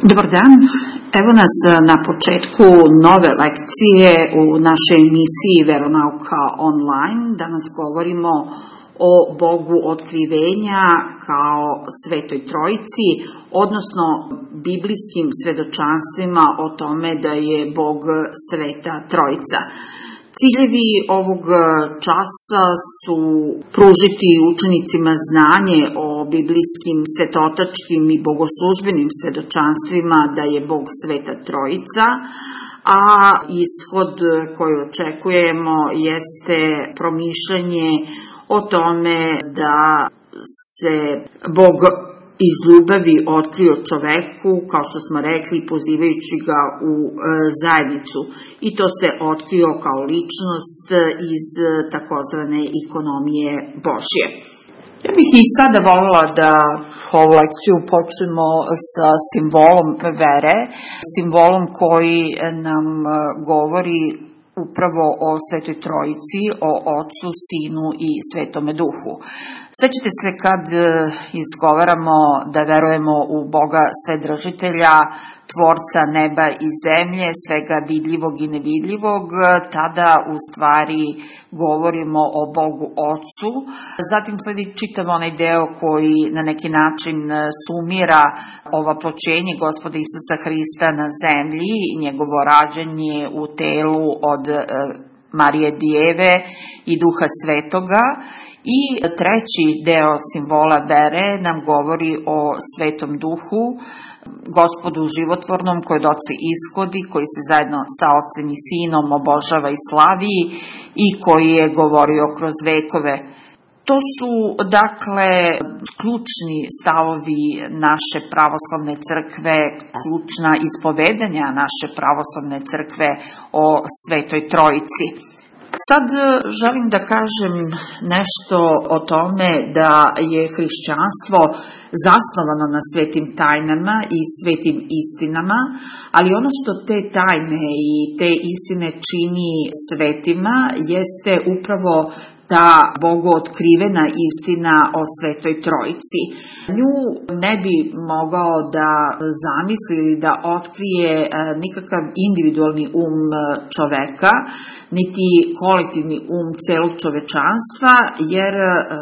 Dobar dan, evo nas na početku nove lekcije u našoj emisiji Veronauka online. Danas govorimo o Bogu otkrivenja kao Svetoj Trojici, odnosno biblijskim svedočanstvima o tome da je Bog Sveta Trojica. Ciljevi ovog časa su pružiti učenicima znanje o biblijskim svetotačkim i bogoslužbenim svedočanstvima da je Bog Sveta Trojica, a ishod koji očekujemo jeste promišljanje o tome da se Bog iz ljubavi otkrio čoveku, kao što smo rekli, pozivajući ga u zajednicu. I to se otkrio kao ličnost iz takozvane ikonomije Božje. Ja bih i sada voljela da ovu lekciju počnemo sa simbolom vere, simbolom koji nam govori upravo o Svetoj Trojici, o Ocu, Sinu i Svetome Duhu. Sećate se kad izgovaramo da verujemo u Boga Svedržitelja, Tvorca neba i zemlje, svega vidljivog i nevidljivog, tada u stvari govorimo o Bogu Ocu. Zatim sledi čitav onaj deo koji na neki način sumira ovaploćenje Gospoda Isusa Hrista na zemlji i njegovo rađanje u telu od Marije Dijeve i Duha Svetoga. I treći deo simbola vere nam govori o Svetom Duhu, Gospodu životvornom koji od Oca ishodi, koji se zajedno sa Ocem i Sinom obožava i slavi i koji je govorio kroz vekove. To su, dakle, ključni stavovi naše pravoslavne crkve, ključna ispovedanja naše pravoslavne crkve o Svetoj Trojici. Sad želim da kažem nešto o tome da je hrišćanstvo zasnovano na svetim tajnama i svetim istinama, ali ono što te tajne i te istine čini svetima jeste upravo ta Bogu otkrivena istina o Svetoj Trojici. Nju ne bi mogao da zamisli ili da otkrije nikakav individualni um čoveka, niti kolektivni um celog čovečanstva, jer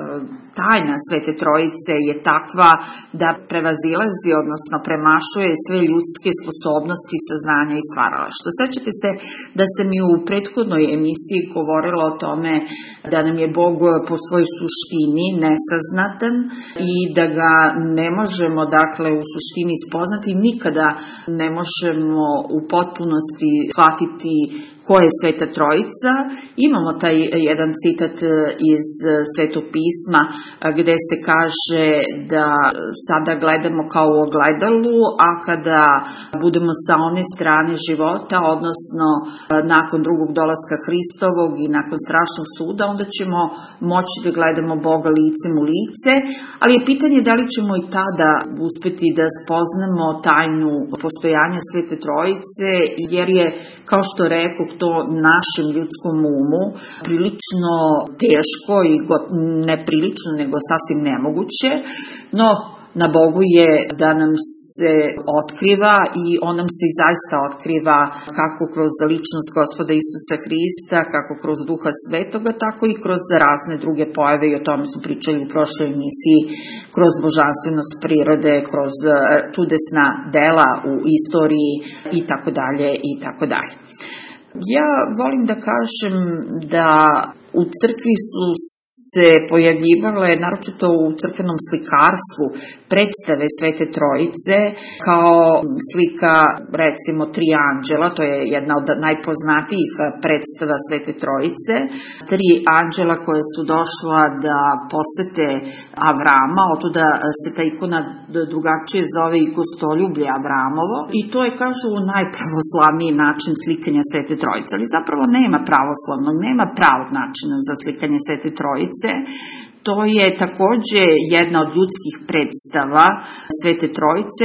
tajna Svete Trojice je takva da prevazilazi, odnosno premašuje sve ljudske sposobnosti, saznanja i stvaralaštva. Sećate se da sam i u prethodnoj emisiji govorila o tome da nam je Bog po svojoj suštini nesaznatan i da ga ne možemo, dakle, u suštini spoznati, nikada ne možemo u potpunosti shvatiti ko je Sveta Trojica. Imamo taj jedan citat iz Svetog pisma gde se kaže da sada gledamo kao u ogledalu, a kada budemo sa one strane života, odnosno nakon drugog dolaska Hristovog i nakon strašnog suda, onda ćemo moći da gledamo Boga licem u lice, ali je pitanje da li ćemo i tada uspeti da spoznamo tajnu postojanja Svete Trojice, jer je, kao što rekoh, to našem ljudskom umu prilično teško i ne prilično, nego sasvim nemoguće, no na Bogu je da nam se otkriva i on nam se i zaista otkriva kako kroz ličnost Gospoda Isusa Hrista, kako kroz Duha Svetoga, tako i kroz razne druge pojave, i o tome smo pričali u prošloj emisiji, kroz božanstvenost prirode, kroz čudesna dela u istoriji i tako dalje i tako dalje. Ja volim da kažem da u crkvi su se pojavljivale, naročito u crkvenom slikarstvu, predstave Svete Trojice kao slika, recimo, tri anđela, to je jedna od najpoznatijih predstava Svete Trojice, tri anđela koje su došla da posete Avrama, otuda se ta ikona drugačije zove i Gostoljublje Avramovo, i to je, kažu, najpravoslavniji način slikanja Svete Trojice, ali zapravo nema pravoslavnog, nema pravog načina za slikanje Svete Trojice. To je takođe jedna od ljudskih predstava Svete Trojice.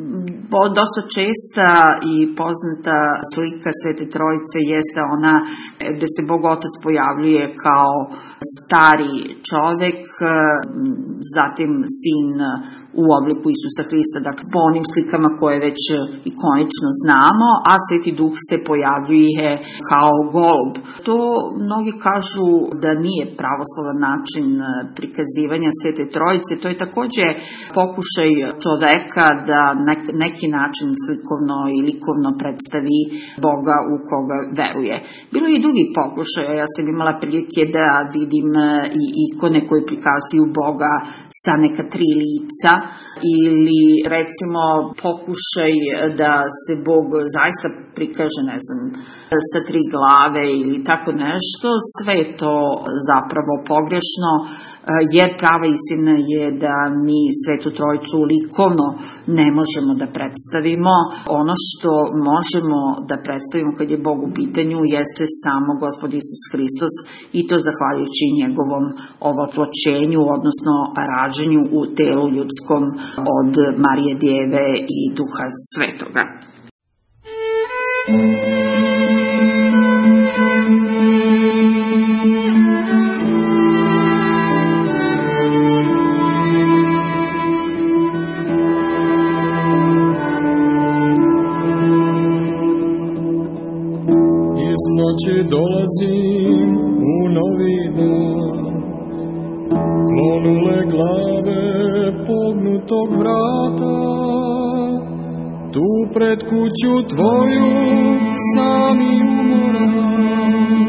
Dosta česta i poznata slika Svete Trojice jeste ona gde se Bog Otac pojavljuje kao stari čovek, zatim sin u obliku Isusa Hrista, dakle po onim slikama koje već ikonično znamo, a Sveti Duh se pojavljuje kao golub. To mnogi kažu da nije pravoslavan način prikazivanja Svete Trojice, to je takođe pokušaj čoveka da neki način slikovno i likovno predstavi Boga u koga veruje. Bilo je i drugih pokušaja, ja sam imala prilike da vidim i ikone koje prikazuju Boga sa neka 3 lica ili recimo pokušaj da se Bog zaista prikaže, ne znam, sa 3 glave ili tako nešto. Sve je to zapravo pogrešno, jer prava istina je da mi Svetu Trojicu likovno ne možemo da predstavimo. Ono što možemo da predstavimo kad je Bog u pitanju jeste samo Gospod Isus Hristos, i to zahvaljujući njegovom ovoploćenju, odnosno rađanju u telu ljudskom od Marije Djeve i Duha Svetoga. Iz noći dolazim u novi dan, klonule glave pognutog vrata, tu pred kuću tvoju samim umoran.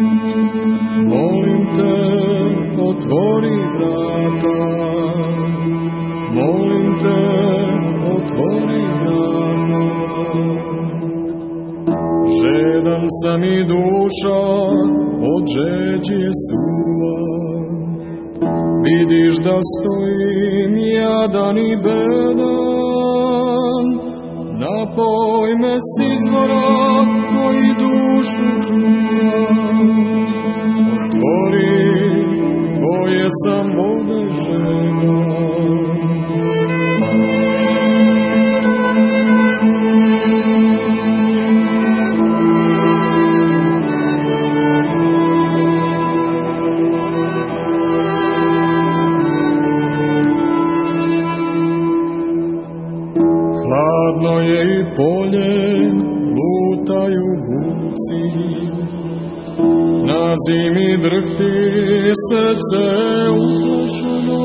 Molim te, otvori vrata, molim te, otvori vrata. Žedan sam i duša od žeđe suva, vidiš da stojim jadan i bedan, napoj me s izvora koji dušu čuva. Otvori, tvoje sam vode žedan. Hladno je i polje, lutaju vuci, na zimi drhti srce uplašeno.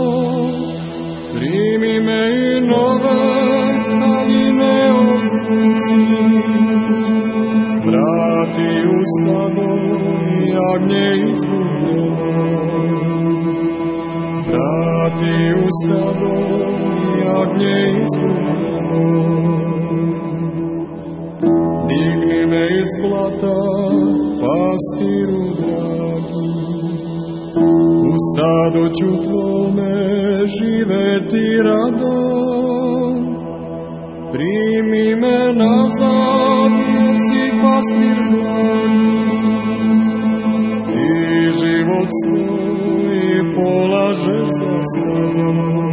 Primi me i nove, ali ne odluci, vrati u stado i jagnje izgubljeno. Vrati u stado i jagnje izgubljeno. Digni me iz blata, pastiru dragi, u stadu ću tvome živeti rado. Primi me nazad, jer si pastir blagi, i život svoj polažeš za stado.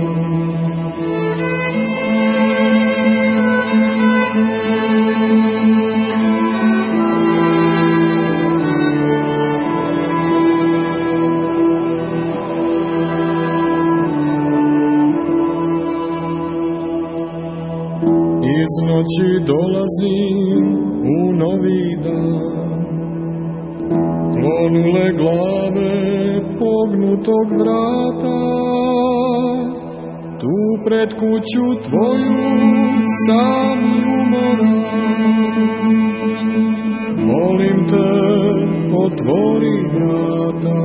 Iz noći dolazim u novi dan, klonule glave pognutog vrata, tu pred kuću tvoju sam umoran. Molim te, otvori vrata,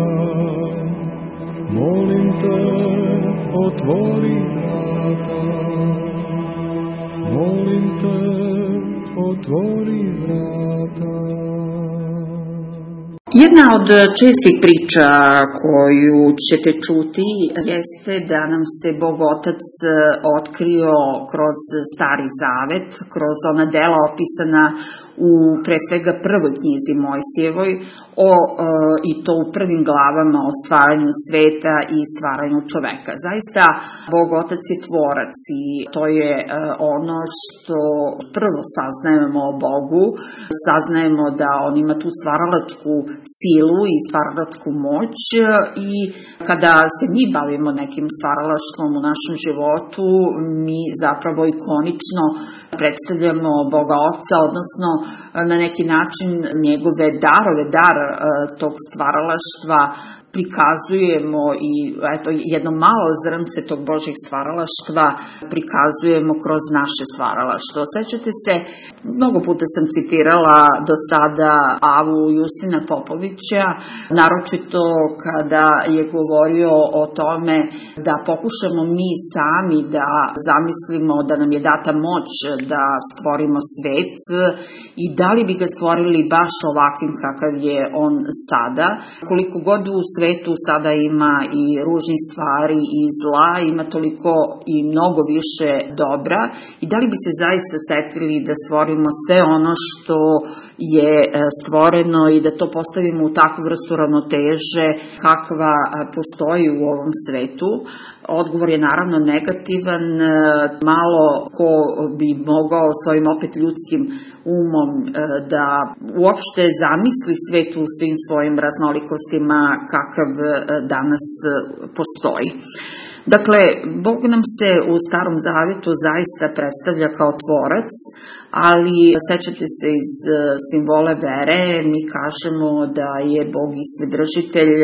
molim te, otvori vrata. Molim te, otvori vrata. Jedna od čestih priča koju ćete čuti jeste da nam se Bog Otac otkrio kroz Stari Zavet, kroz ona dela opisana u pre svega prvoj knjizi Mojsijevoj, i to u prvim glavama o stvaranju sveta i stvaranju čoveka. Zaista, Bog Otac je tvorac i to je ono što prvo saznajemo o Bogu, saznajemo da on ima tu stvaralačku silu i stvaralačku moć i kada se mi bavimo nekim stvaralaštvom u našem životu, mi zapravo ikonično predstavljamo Boga Oca, odnosno na neki način njegove darove, dar tog stvaralaštva prikazujemo i eto, jedno malo zrnce tog Božjeg stvaralaštva prikazujemo kroz naše stvaralaštvo. Sećate se, mnogo puta sam citirala do sada Avu Justina Popovića, naročito kada je govorio o tome da pokušamo mi sami da zamislimo da nam je data moć da stvorimo svet i da li bi ga stvorili baš ovakvim kakav je on sada. Koliko god u svetu sada ima i ružnih stvari i zla, ima toliko i mnogo više dobra i da li bi se zaista setili da stvorimo sve ono što je stvoreno i da to postavimo u takvu vrstu ravnoteže kakva postoji u ovom svetu. Odgovor je naravno negativan, malo ko bi mogao svojim opet ljudskim umom da uopšte zamisli svet u svim svojim raznolikostima kakav danas postoji. Dakle, Bog nam se u Starom Zavetu zaista predstavlja kao tvorac, ali sećate se iz simbola vere, mi kažemo da je Bog i svedržitelj,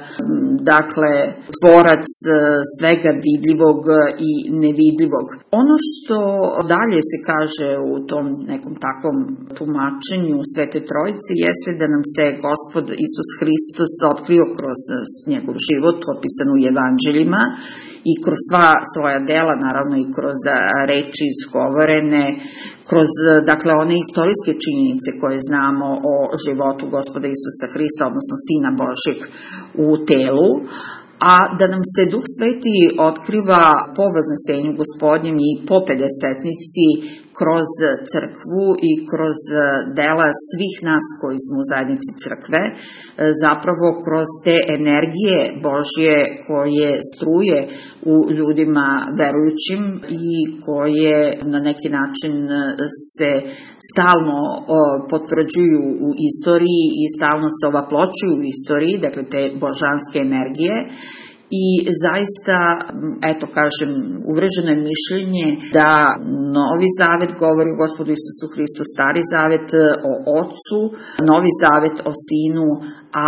dakle, tvorac svega vidljivog i nevidljivog. Ono što dalje se kaže u tom nekom takvom tumačenju Svete Trojice jeste da nam se Gospod Isus Hristos otkrio kroz njegov život, opisan u evanđeljima, i kroz sva svoja dela, naravno i kroz reči izgovorene, kroz, dakle, one istorijske činjenice koje znamo o životu Gospoda Isusa Hrista, odnosno Sina Božjeg u telu, a da nam se Duh Sveti otkriva po Vaznesenju Gospodnjem i po Pedesetnici kroz crkvu i kroz dela svih nas koji smo u zajednici crkve, zapravo kroz te energije Božje koje struje u ljudima verujućim i koje na neki način se stalno potvrđuju u istoriji i stalno se ovaploćuju u istoriji, dakle te božanske energije. I zaista, eto kažem, uvreženo je mišljenje da Novi Zavet govori o Gospodu Isusu Hristu, Stari Zavet o Otcu, Novi Zavet o Sinu, a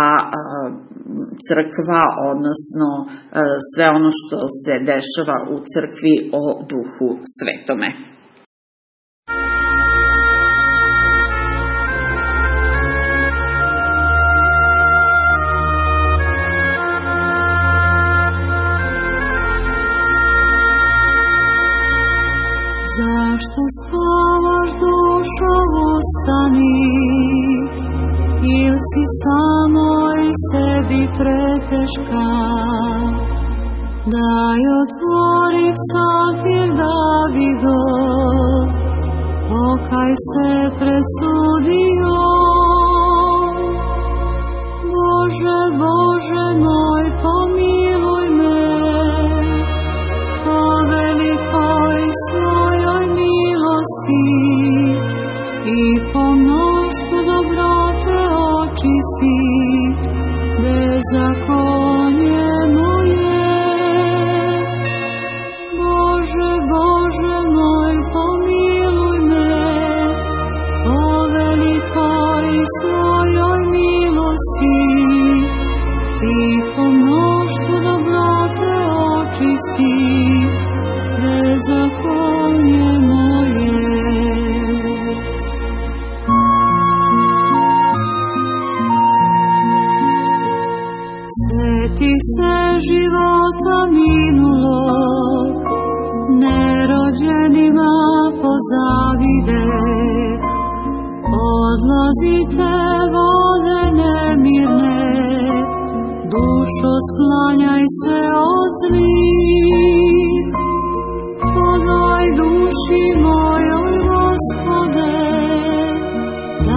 crkva, odnosno sve ono što se dešava u crkvi o Duhu Svetome. Zašto spavaš, dušo, ustani, ili si samoj sebi preteška? Daj otvori psaltir Davidov, pokaj se pred sudijom. Bože, Bože moj, pomiluj me, po velikoj svojoj milosti i po mnoštvu dobrote očisti bezakonje moje. Bože, Bože moj, pomiluj me, po velikoj svojoj milosti i po mnoštvu dobrote očisti bezakonje moje. Sjeti se života minulog, nerođenima pozavide. Odlazite vode nemirne, dušo sklanjaj se od zlih. Podaj duši mojoj, Gospode,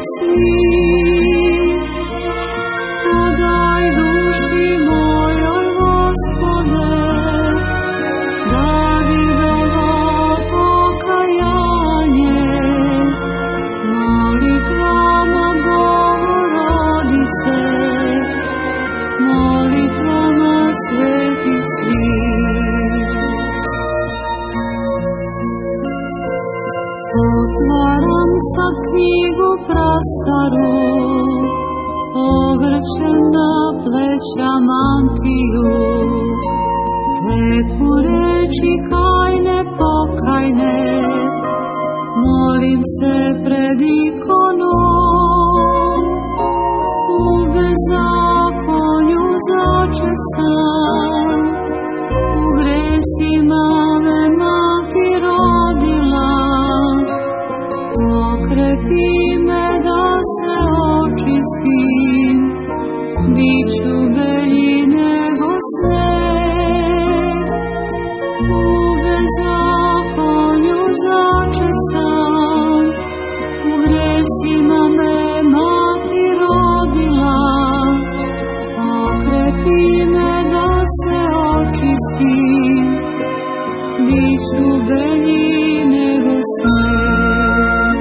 svih. Podaj duši mojoj, Gospode, Davidovo pokajanje, molitvama Bogorodice, molitvama svetih svih. Otvaram sad knjigu prastaru, ogrćem na pleća mantiju, teku reči kajne pokajne, molim se pred ikonom. U bezakonju začet sam, u gresima me mati rodila, okrepi me da se očistim, biću belji nego sneg. U bezakonju začet sam, u gresima me mati rodila, okrepi me da se očistim, biću belji nego sneg.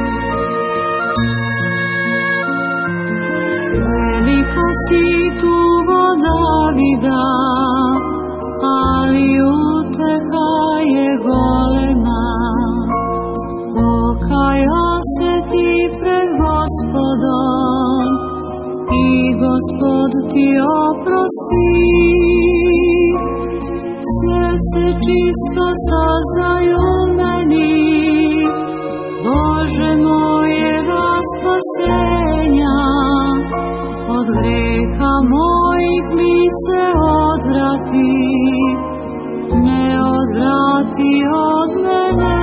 Velika si tugo Davida, ali uteha je golema. Pokaja se ti pred Gospodom i Gospod ti oprosti. Srce čisto saznaj u meni, Bože mojega spasenja. Od greha mojih lice odvrati, ne odvrati od mene.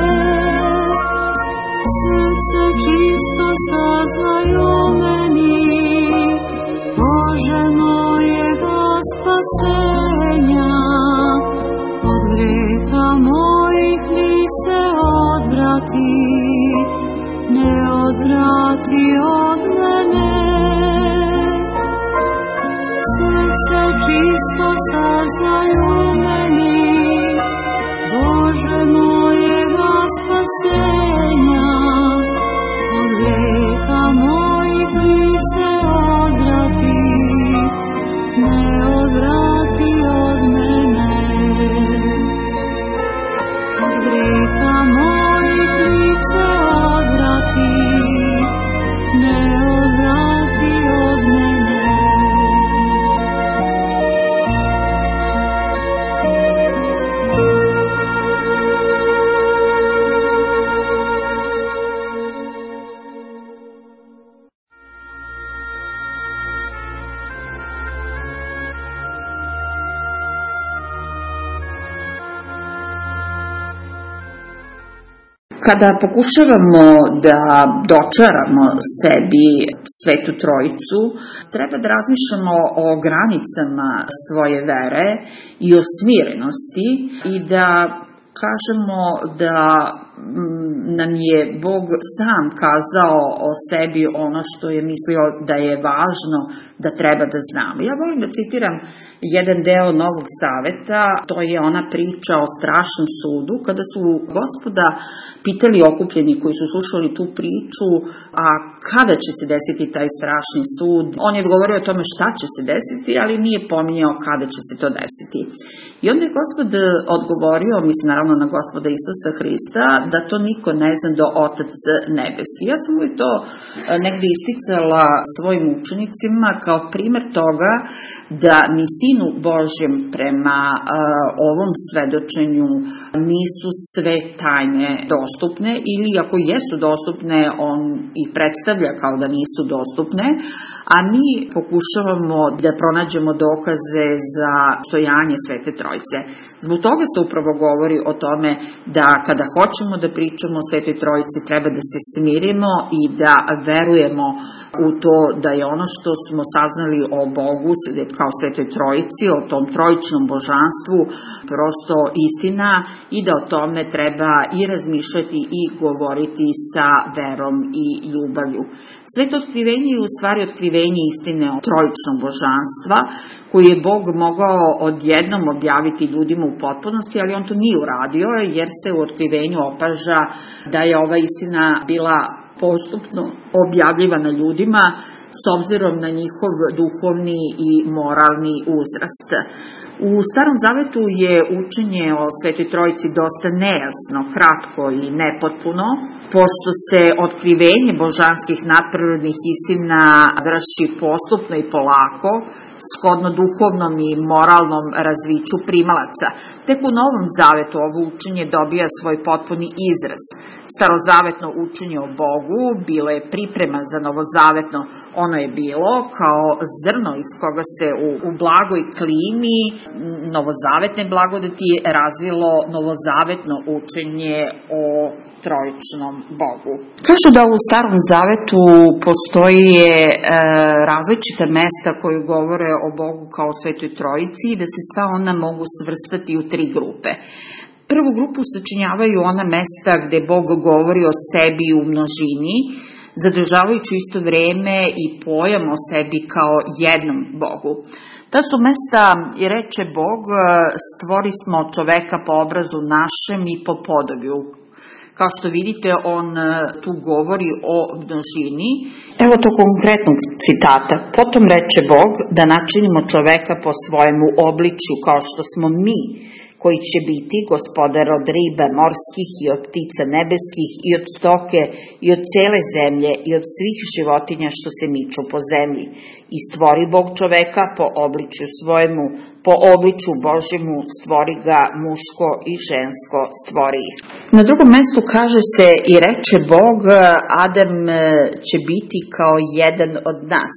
Srce čisto saznaj u meni, Bože mojega spasenja. Od greha mojih lice odvrati, ne odvrati od mene. Srce čisto saznaj u meni, Bože mojega spasenja. Od greha mojih lice odvrati, ne odvrati od mene. Od greha mojih lice odvrati, ne odvrati od mene. Kada pokušavamo da dočaramo sebi Svetu Trojicu, treba da razmišljamo o granicama svoje vere i o smirenosti i da kažemo da nam je Bog sam kazao o sebi ono što je mislio da je važno da treba da znamo. Ja volim da citiram jedan deo Novog Zaveta, to je ona priča o strašnom sudu, kada su Gospoda pitali okupljeni koji su slušali tu priču, a kada će se desiti taj strašni sud. On je govorio o tome šta će se desiti, ali nije pominjao kada će se to desiti. I onda je Gospod odgovorio, mislim naravno na Gospoda Isusa Hrista, da to niko ne zna do Otac nebeski. Ja sam uvijek to negdje isticala svojim učenicima kao primer toga da ni Sinu Božjem prema ovom svedočenju nisu sve tajne dostupne, ili ako jesu dostupne, on ih predstavlja kao da nisu dostupne, a mi pokušavamo da pronađemo dokaze za stojanje Svete Trojice. Zbog toga se upravo govori o tome da kada hoćemo da pričamo o Svetoj Trojici treba da se smirimo i da verujemo u to da je ono što smo saznali o Bogu kao Svetoj Trojici, o tom trojičnom božanstvu, prosto istina i da o tome treba i razmišljati i govoriti sa verom i ljubavlju. Sveto otkrivenje je u stvari otkrivenje istine o trojičnom božanstva, koji je Bog mogao odjednom objaviti ljudima u potpunosti, ali on to nije uradio, jer se u otkrivenju opaža da je ova istina bila postupno objavljivana ljudima s obzirom na njihov duhovni i moralni uzrast. U Starom Zavetu je učenje o Svetoj Trojici dosta nejasno, kratko i nepotpuno, pošto se otkrivenje božanskih nadprirodnih istina vrši postupno i polako, shodno duhovnom i moralnom razviću primalaca. Tek u Novom Zavetu ovo učenje dobija svoj potpuni izraz. Starozavetno učenje o Bogu bilo je priprema za novozavetno. Ono je bilo kao zrno iz koga se u blagoj klimi novozavetne blagodati razvilo novozavetno učenje o trojičnom Bogu. Kažu da u Starom Zavetu postoje različita mesta koji govore o Bogu kao Svetoj Trojici i da se sva ona mogu svrstati u tri grupe. Prvu grupu sačinjavaju ona mesta gde Bog govori o sebi u množini, zadržavajući isto vreme i pojam o sebi kao jednom Bogu. Ta su mesta i reče Bog, stvori smo čoveka po obrazu našem i po podoblju. Kao što vidite, on tu govori o množini. Evo to konkretnog citata. Potom reče Bog da načinimo čoveka po svojemu obličju kao što smo mi, koji će biti gospodar od riba morskih i od ptica nebeskih i od stoke i od cele zemlje i od svih životinja što se miču po zemlji. I stvori Bog čoveka po obličju svojemu, po obličju Božjemu stvori ga, muško i žensko stvori ih. Na drugom mestu kaže se i reče Bog, Adam će biti kao jedan od nas.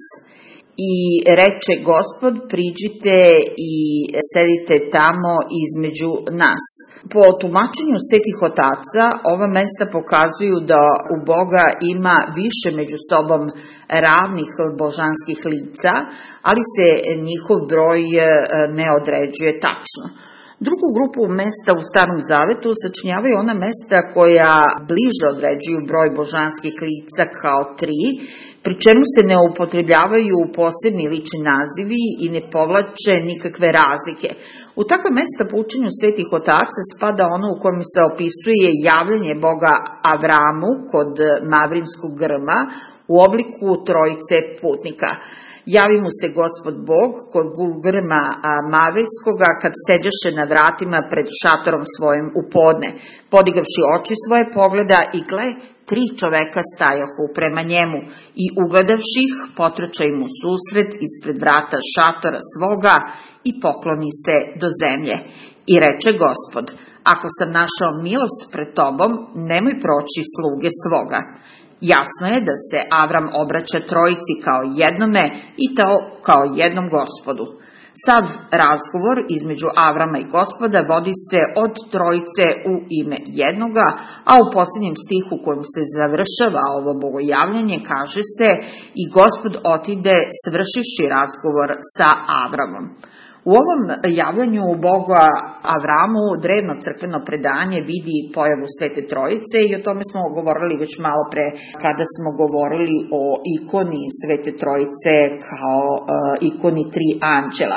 I reče Gospod, priđite i sedite tamo između nas. Po tumačenju svetih otaca, ova mesta pokazuju da u Boga ima više među sobom ravnih božanskih lica, ali se njihov broj ne određuje tačno. Drugu grupu mesta u Starom Zavetu sačinjavaju ona mesta koja bliže određuju broj božanskih lica kao tri, pri čemu se ne upotrebljavaju posebni lični nazivi i ne povlače nikakve razlike. U takve mesta po učenju svetih otaca spada ono u kojem se opisuje javljanje Boga Avramu kod Mavrinskog grma u obliku trojice putnika. Javi mu se Gospod Bog kod grma Mavrinskoga kad seđaše na vratima pred šatorom svojim u podne. Podigavši oči svoje pogleda i gle, 3 čoveka stajahu prema njemu i ugledavši ih, potrča im u susret ispred vrata šatora svoga i pokloni se do zemlje. I reče Gospod, ako sam našao milost pred tobom, nemoj proći sluge svoga. Jasno je da se Avram obraća trojici kao jednome i to kao jednom Gospodu. Sav razgovor između Avrama i Gospoda vodi se od trojice u ime jednoga, a u posljednjem stihu kojim se završava ovo bogojavljanje kaže se i Gospod otide svršivši razgovor sa Avramom. U ovom javljanju Boga Avramu drevno crkveno predanje vidi pojavu Svete Trojice i o tome smo govorili već malo pre kada smo govorili o ikoni Svete Trojice kao ikoni 3 anđela.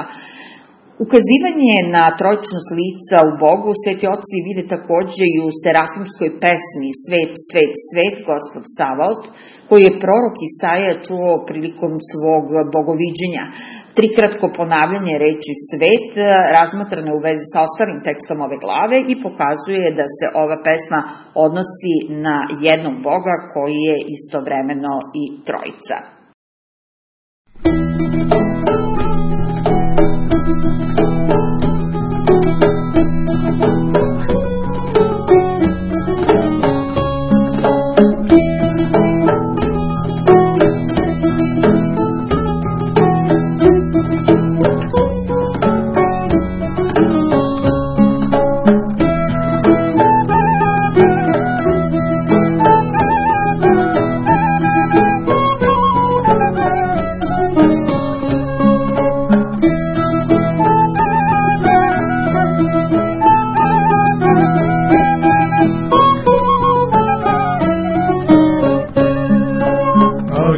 Ukazivanje na trojičnost lica u Bogu sveti oci vide takođe i u serafimskoj pesmi Svet, svet, svet, Gospod Savaot, koji je prorok Isaija čuo prilikom svog bogoviđenja. Trikratko ponavljanje reči svet razmatrano u vezi sa ostalim tekstom ove glave i pokazuje da se ova pesma odnosi na jednog Boga koji je istovremeno i trojica.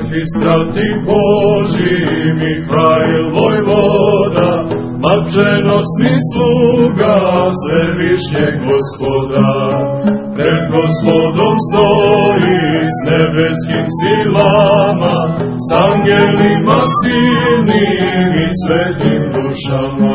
crkvi strati Boži, Mihajl vojvoda, mačenosni sluga Svevišnjeg Gospoda. Pred Gospodom stoji s nebeskim silama, s angelima silnim i svetim dušama.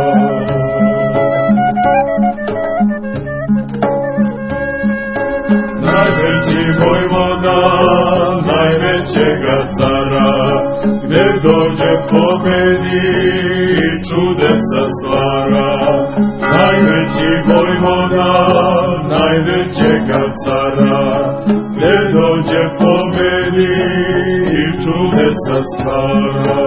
Najveći vojvoda, najvećega cara, gde dođe pobedi i čudesa stvara. Najveći vojvoda, najvećega cara, gde dođe pobedi i čudesa stvara.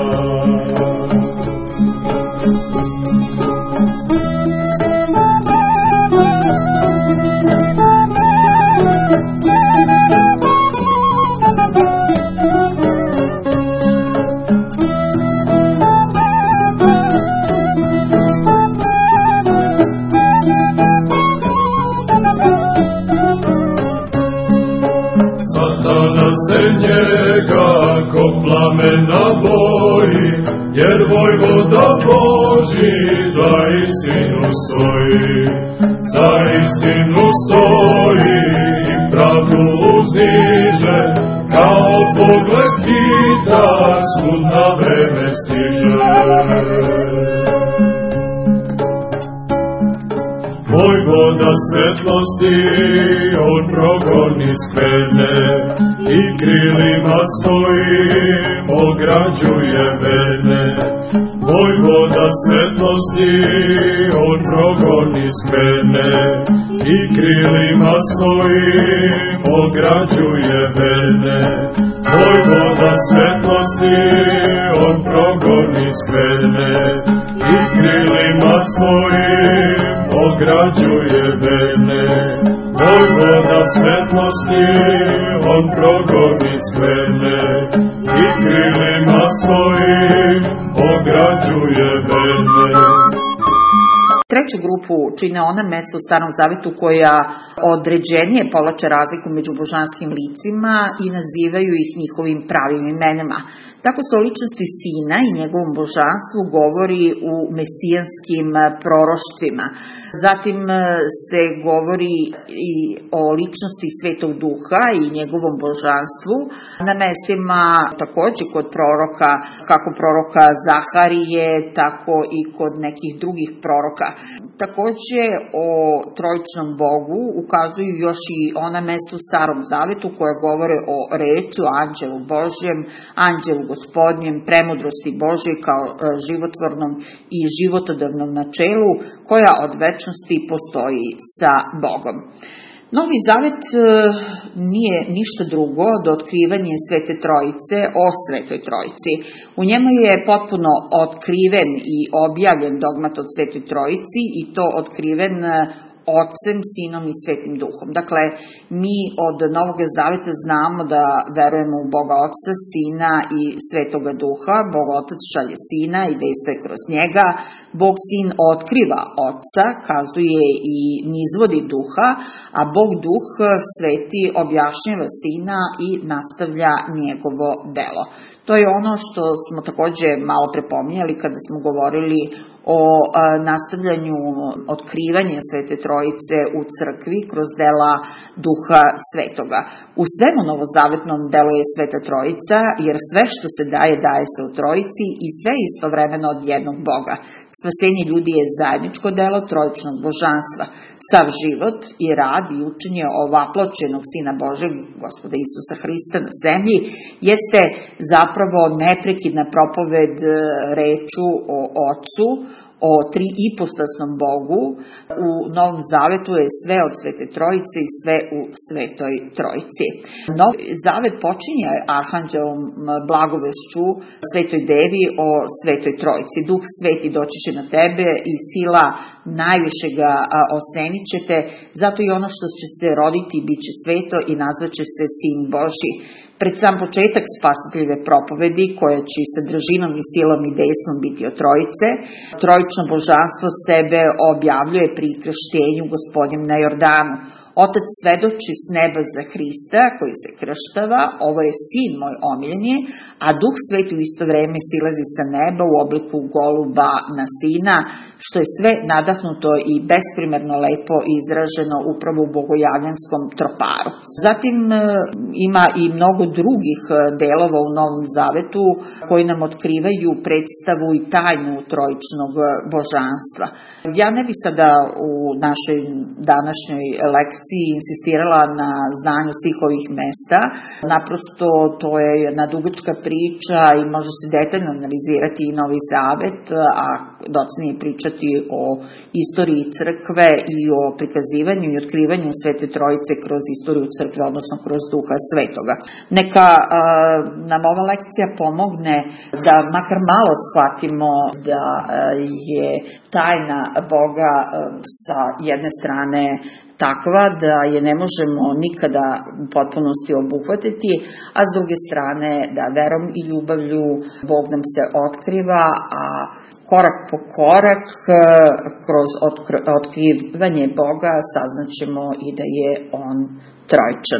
Se njega ko plamena boji, jer vojvoda Boži za istinu stoji. Za istinu stoji i pravdu uzdiže, kao pogled hita svud na vreme stiže. Vojvoda svetlosti, on progoni skverne i krilima svojim ograđuje verne. Vojvoda svetlosti, on progoni skverne i krilima svojim ograđuje verne. Vojvoda svetlosti, on progoni skverne i krilima svojim ograđuje verne. Vojvoda svetlosti, on progoni skverne i krilima svojim ograđuje verne. Treću grupu čine ona mesta u Starom Zavetu koja određenije povlače razliku među božanskim licima i nazivaju ih njihovim pravim imenima. Tako se o ličnosti Sina i njegovom božanstvu govori u mesijanskim proroštvima. Zatim se govori i o ličnosti Svetog Duha i njegovom božanstvu na mestima takođe kod proroka, kako proroka Zaharije, tako i kod nekih drugih proroka. Takođe o trojičnom Bogu ukazuju još i ona mesta u Starom Zavetu koja govore o reči, o anđelu Božjem, anđelu Gospodnjem, premudrosti Božje kao životvornom i životodavnom načelu koja od večnosti postoji sa Bogom. Novi Zavet nije ništa drugo od otkrivanja Svete Trojice o Svetoj Trojici. U njemu je potpuno otkriven i objavljen dogmat od Svetoj Trojici i to otkriven Otcem, Sinom i Svetim Duhom. Dakle, mi od Novog Zaveta znamo da verujemo u Boga Otca, Sina i Svetoga Duha. Bog Otac šalje Sina i dejstvuje kroz njega. Bog Sin otkriva Otca, kazuje i nizvodi Duha, a Bog Duh Sveti objašnjava Sina i nastavlja njegovo delo. To je ono što smo takođe malo prepominjali kada smo govorili o nastavljanju otkrivanja Svete Trojice u crkvi kroz dela Duha Svetoga. U svemu novozavetnom deluje Sveta Trojica, jer sve što se daje, daje se u Trojici i sve istovremeno od jednog Boga. Spasenje ljudi je zajedničko delo trojičnog božanstva. Sav život i rad i učenje ovaploćenog Sina Božeg, Gospoda Isusa Hrista na zemlji, jeste zapravo neprekidna propoved reču o Otcu, o triipostasnom Bogu. U Novom Zavetu je sve od Svete Trojice i sve u Svetoj Trojici. Novi Zavet počinje arhanđelom blagovešću Svetoj Devi o Svetoj Trojici. Duh Sveti doći će na tebe i sila najvišega osenit će te, zato i ono što će se roditi bit će sveto i nazvaće se Sin Božji. Pred sam početak spasiteljeve propovedi, koja će sa držinom i silom i dejstvom biti od Trojice, trojično božanstvo sebe objavljuje pri krštenju Gospodnjem na Jordanu. Otac svedoči s neba za Hrista koji se krštava, ovo je sin moj omiljeni, a Duh Sveti u isto vreme silazi sa neba u obliku goluba na sina, što je sve nadahnuto i besprimerno lepo izraženo upravo u bogojavljanskom troparu. Zatim ima i mnogo drugih delova u Novom Zavetu koji nam otkrivaju predstavu i tajnu trojičnog božanstva. Ja ne bih sada u našoj današnjoj lekciji insistirala na znanju svih ovih mesta, naprosto to je jedna dugačka priča i može se detaljno analizirati i Novi Zavet, a docnije pričati o istoriji crkve i o prikazivanju i otkrivanju Svete Trojice kroz istoriju crkve, odnosno kroz Duha Svetoga. Neka nam ova lekcija pomogne da makar malo shvatimo da je tajna Boga sa jedne strane takva da je ne možemo nikada u potpunosti obuhvatiti, a s druge strane da verom i ljubavlju Bog nam se otkriva, a korak po korak kroz otkrivanje Boga saznaćemo i da je On trojičan.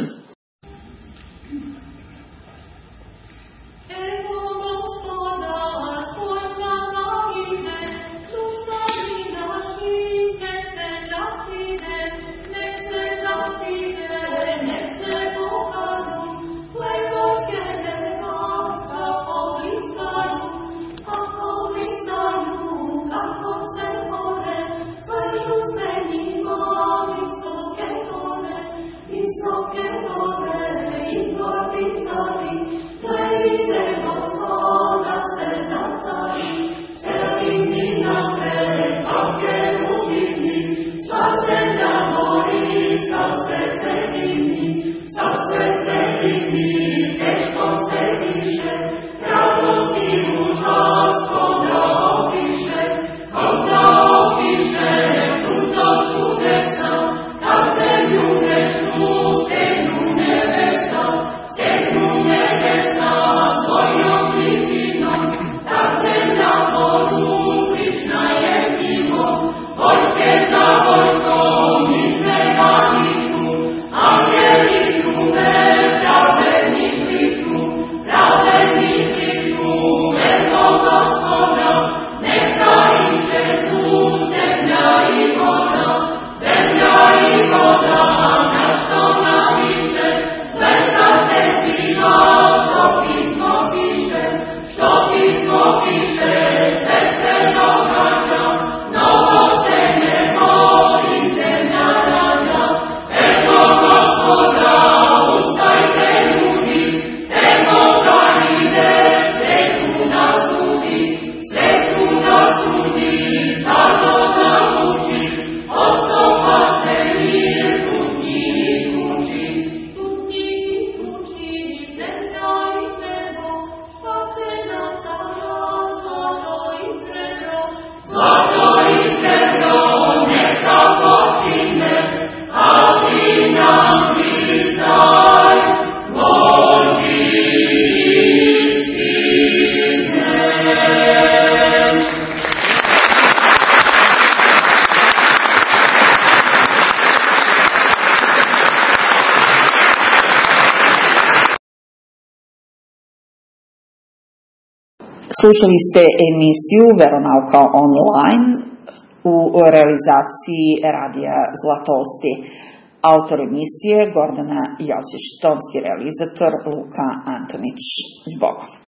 Slušali ste emisiju Veronauka online u realizaciji Radija Zlatosti. Autor emisije Gordana Jocić, tonski realizator Luka Antonić. S Bogom.